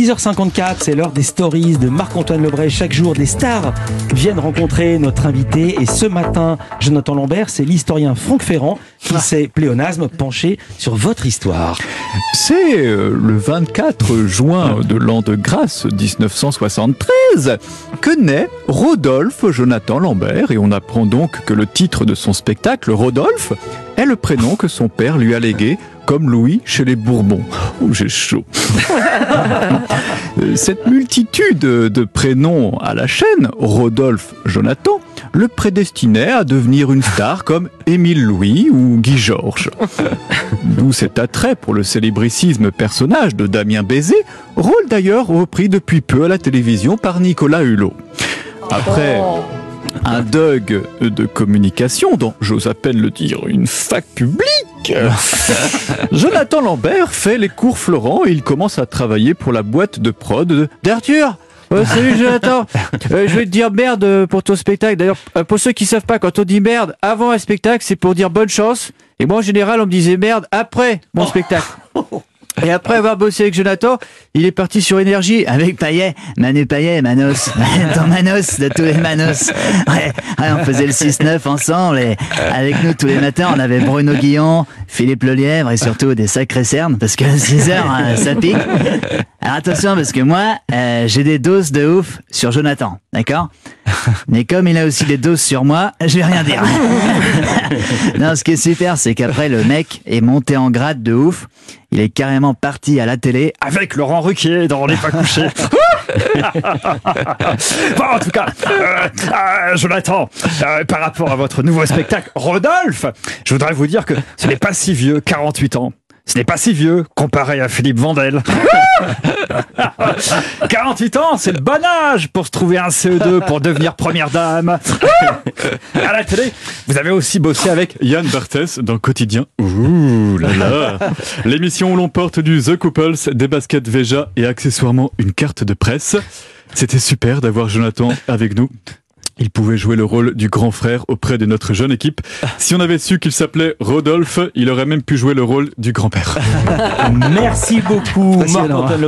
6h54, c'est l'heure des stories de Marc-Antoine Lebray. Chaque jour, des stars viennent rencontrer notre invité. Et ce matin, Jonathan Lambert, c'est l'historien Franck Ferrand qui s'est, pléonasme, penché sur votre histoire. C'est le 24 juin de l'an de grâce 1973 que naît Rodolphe Jonathan Lambert. Et on apprend donc que le titre de son spectacle, Rodolphe, est le prénom que son père lui a légué, comme Louis chez les Bourbons. Oh, j'ai chaud. Cette multitude de prénoms à la chaîne, Rodolphe Jonathan, le prédestinait à devenir une star comme Émile Louis ou Guy Georges. D'où cet attrait pour le célébricisme personnage de Damien Bézet, rôle d'ailleurs repris depuis peu à la télévision par Nicolas Hulot. Après un deuil de communication dans, j'ose à peine le dire, une fac publique, Jonathan Lambert fait les cours Florent et il commence à travailler pour la boîte de prod d'Arthur. Salut Jonathan, je vais te dire merde pour ton spectacle. D'ailleurs, pour ceux qui savent pas, quand on dit merde avant un spectacle, c'est pour dire bonne chance. Et moi en général, on me disait merde après mon spectacle. Et après avoir bossé avec Jonathan, il est parti sur Énergie avec Payet, Manu Payet, Manos, dans Manos, de tous les Manos. Ouais, on faisait le 6-9 ensemble et avec nous tous les matins, on avait Bruno Guillon, Philippe Lelièvre et surtout des sacrés cernes parce que 6 heures, ça pique. Alors attention parce que moi, j'ai des doses de ouf sur Jonathan, d'accord ? Mais comme il a aussi des doses sur moi, je vais rien dire. Non, ce qui est super, c'est qu'après le mec est monté en grade de ouf. Il est carrément parti à la télé avec Laurent Ruquier dans On n'est pas couché. Bon, en tout cas, Jonathan, par rapport à votre nouveau spectacle, Rodolphe, je voudrais vous dire que ce n'est pas si vieux, 48 ans. Ce n'est pas si vieux comparé à Philippe Vandel. 48 ans, c'est le bon âge pour se trouver un CE2 pour devenir première dame. À la télé, vous avez aussi bossé avec Yann Barthès dans Quotidien. Ouh là là. L'émission où l'on porte du The Couples, des baskets Veja et accessoirement une carte de presse. C'était super d'avoir Jonathan avec nous. Il pouvait jouer le rôle du grand frère auprès de notre jeune équipe. Si on avait su qu'il s'appelait Rodolphe, il aurait même pu jouer le rôle du grand-père. Merci beaucoup, Marc-Antoine Lebray.